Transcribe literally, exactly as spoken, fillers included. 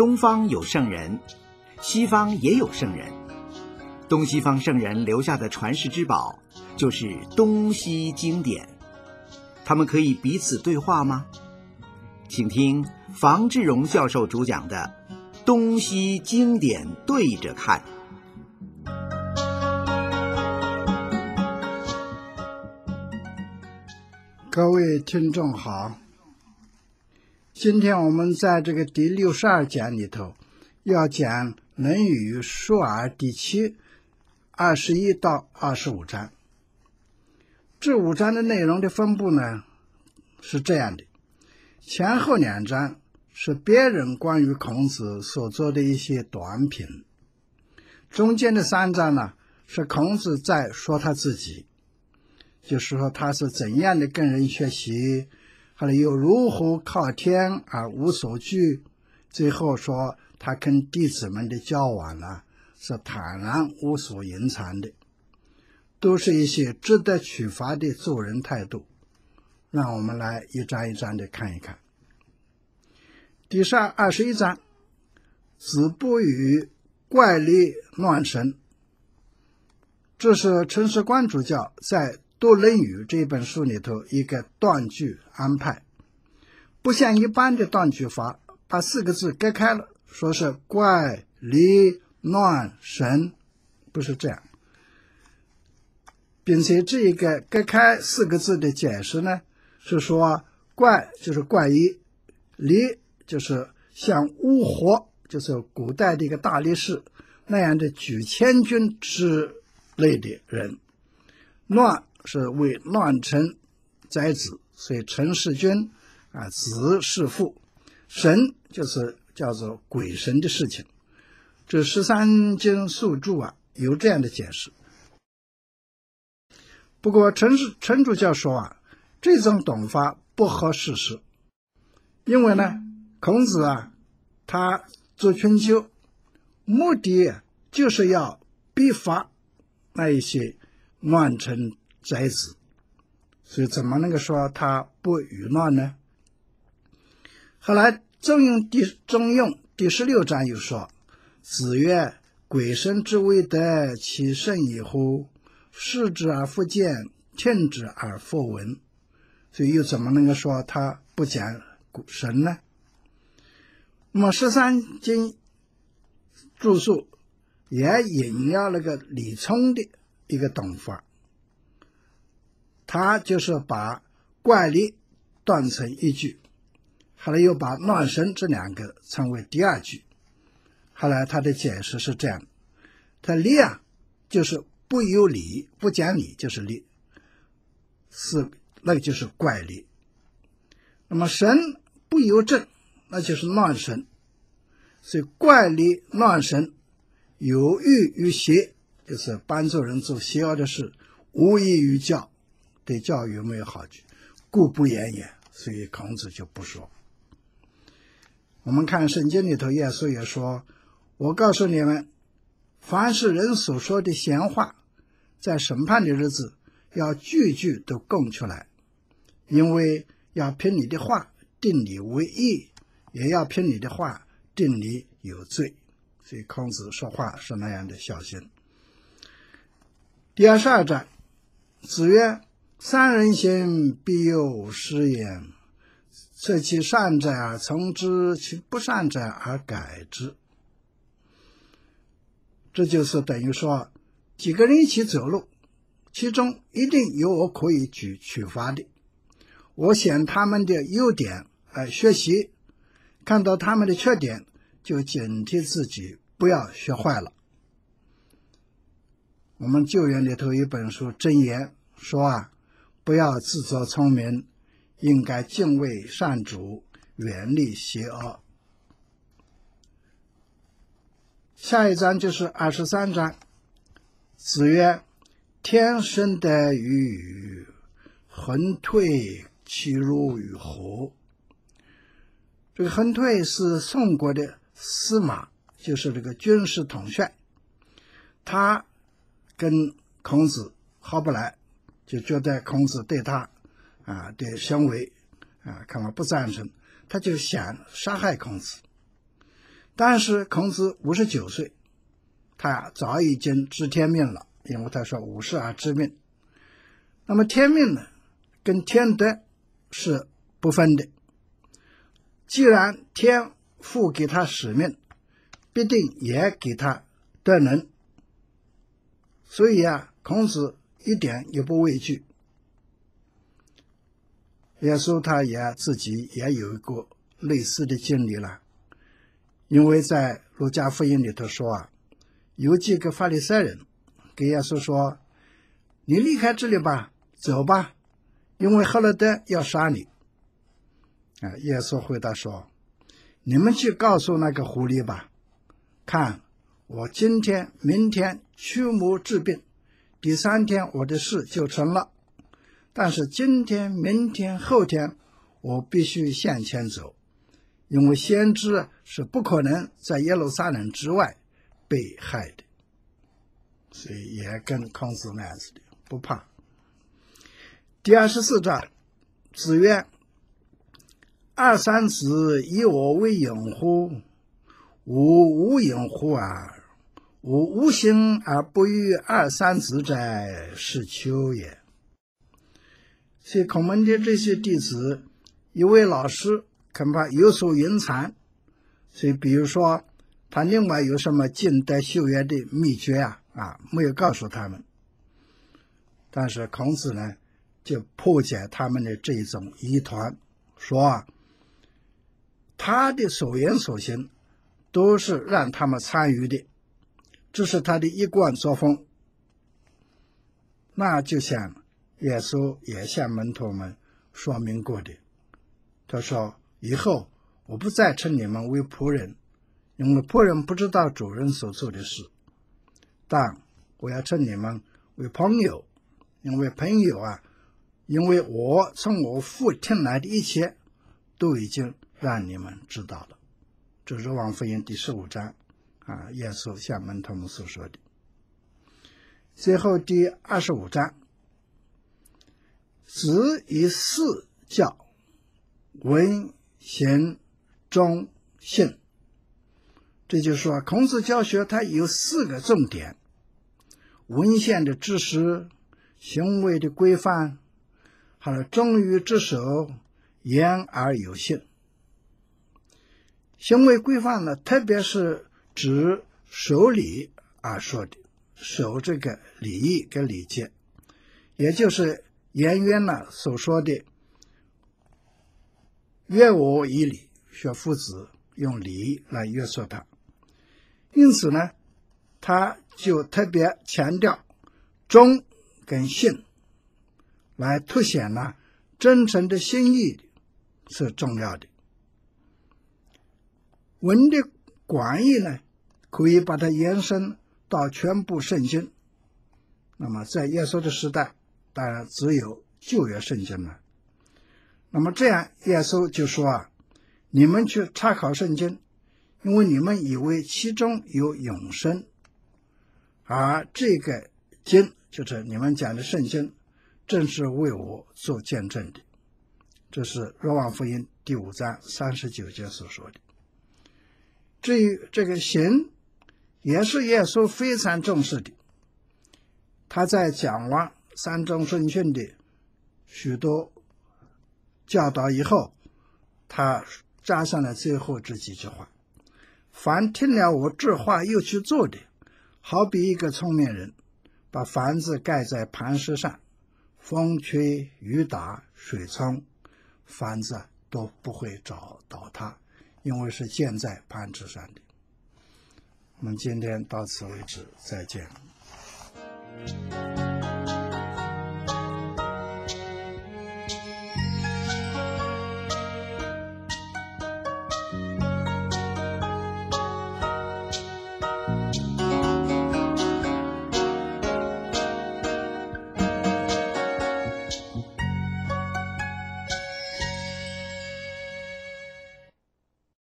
东方有圣人，西方也有圣人。东西方圣人留下的传世之宝，就是东西经典。他们可以彼此对话吗？请听房志荣教授主讲的《东西经典对着看》。 各位听众好，今天我们在这个第六十二讲里头要讲《论语·述而》第七二十一到二十五章。这五章的内容的分布呢是这样的：前后两章是别人关于孔子所做的一些短评，中间的三章呢是孔子在说他自己，就是说他是怎样的跟人学习，后来又如何靠天而无所惧，最后说他跟弟子们的交往呢是坦然无所隐藏的，都是一些值得启发的做人态度。让我们来一章一章的看一看。第十二十一章，子不语怪力乱神。这是陈世光主教在读《论语》这本书里头一个断句安排，不像一般的断句法，把四个字隔开了，说是怪力乱神，不是这样。并且这一个隔开四个字的解释呢，是说怪就是怪异，力就是像乌火，就是古代的一个大力士那样的举千军之类的人，乱是为乱臣宰子，所以臣是君啊，子是父，神就是叫做鬼神的事情。这十三经宿注啊有这样的解释。不过陈陈主教说啊，这种懂法不合事实，因为呢孔子啊他做春秋目的就是要逼发那一些乱臣宰子，所以怎么能够说他不与乱呢？后来中庸第中庸第十六章又说，子曰：鬼神之为德，其甚矣乎？视之而不见，听之而不闻。所以又怎么能够说他不讲神呢？那么十三经注述也引用了个李聪的一个懂法，他就是把怪力断成一句，后来又把乱神这两个称为第二句。后来他的解释是这样，他理啊就是不有理，不讲理就是理，是那个就是怪力。那么神不由正，那就是乱神，所以怪力乱神有益于邪，就是帮助人做邪恶的事，无益于教，对教育没有好处，故不言也。所以孔子就不说。我们看圣经里头耶稣也说，我告诉你们，凡是人所说的闲话，在审判的日子要句句都供出来，因为要凭你的话定你为义，也要凭你的话定你有罪。所以孔子说话是那样的小心。第二十二章，子曰：三人行，必有失焉，测其善者而从之，其不善者而改之。这就是等于说，几个人一起走路，其中一定有我可以举取发的，我选他们的优点来学习，看到他们的缺点就警惕自己不要学坏了。我们旧约里头一本书箴言说啊，不要自作聪明，应该敬畏善主，远离邪恶。下一章就是二十三章，子曰：天生得于予，恒退其如于何？这个恒退是宋国的司马，就是这个军事统帅，他跟孔子好不来，就觉得孔子对他啊的行为啊看法不赞成，他就想杀害孔子。 但是孔子五十九岁，他早已经知天命了，因为他说五十而知命。那么天命呢，跟天德是不分的。既然天父给他使命，必定也给他德能。所以啊，孔子一点也不畏惧。耶稣他也自己也有一个类似的经历了，因为在路加福音里头说啊，有几个法利赛人给耶稣说，你离开这里吧，走吧，因为赫罗德要杀你。啊，耶稣回答说，你们去告诉那个狐狸吧，看我今天明天驱魔治病，第三天我的事就成了，但是今天明天后天我必须向前走，因为先知是不可能在耶路撒冷之外被害的。所以也跟孔子那样子的，不怕。第二十四章，子曰，二三子以我为隐乎？吾无隐乎耳。吾无形而不与二三子者，是丘也。所以孔门的这些弟子，一位老师恐怕有所隐藏，所以比如说他另外有什么进德修业的秘诀啊啊，没有告诉他们。但是孔子呢，就破解他们的这种疑团，说啊，他的所言所行都是让他们参与的，这是他的一贯作风。那就像耶稣也向门徒们说明过的，他说，以后我不再称你们为仆人，因为仆人不知道主人所做的事，但我要称你们为朋友，因为朋友啊，因为我从我父听来的一切都已经让你们知道了。这是若望福音第十五章啊，耶稣向门徒们所说的。最后第二十五章，子以四教，文行忠信。这就是说，孔子教学它有四个重点：文献的知识、行为的规范，还有忠于之守，言而有信。行为规范呢，特别是指守礼而说的，守这个礼义跟礼节，也就是颜渊呢所说的约我以礼，学夫子用礼来约束他。因此呢，他就特别强调忠跟信，来凸显呢真诚的心意是重要的。文的广义呢，可以把它延伸到全部圣经。那么在耶稣的时代，当然只有旧约圣经了。那么这样耶稣就说啊，你们去查考圣经，因为你们以为其中有永生，而这个经就是你们讲的圣经，正是为我做见证的。这是若望福音第五章三十九节所说的。至于这个行，也是耶稣非常重视的。他在讲完三中圣训的许多教导以后，他加上了最后这几句话：凡听了我这话又去做的，好比一个聪明人把房子盖在磐石上，风吹雨打水冲，房子都不会倒倒塌，因为是建在磐石上的。我们今天到此为止，再见。